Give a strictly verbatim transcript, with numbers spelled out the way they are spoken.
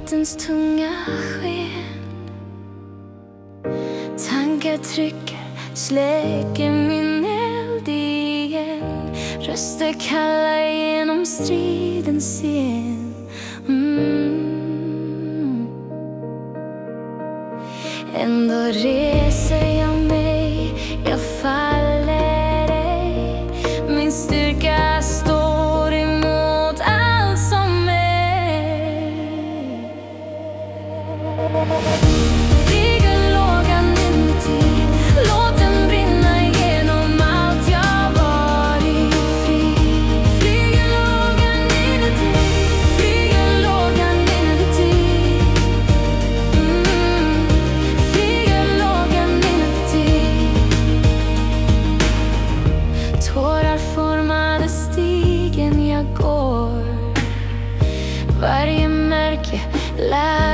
nattens tunga sken. Tankar trycker, släcker min eld igen. Röster kallar genom stridens scen. mm. Ändå reser jag mig, jag faller ej. Min styrka står emot allt som är. Flyger lågan inuti, låt den brinna igenom allt jag varit fri. Flyger lågan inuti, flyger lågan inuti. mm. Flyger lågan inuti. Tårar formade stigen jag går. Varje märke lär